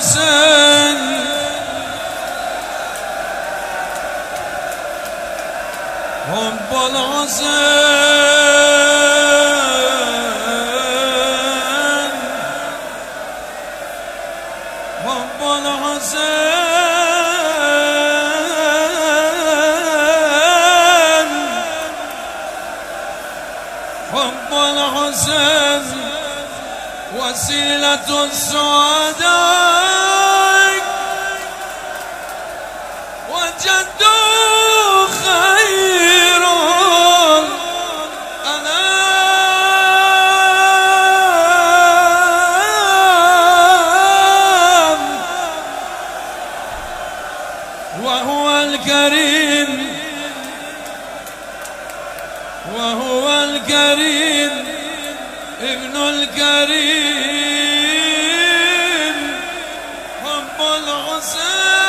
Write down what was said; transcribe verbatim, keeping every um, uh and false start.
الحسين حب الحسين حب الحسين حب الحسين وسيلة السعداء وجدوا خير الأنام وهو الكريم وهو الكريم ابن الكريم حب الحسين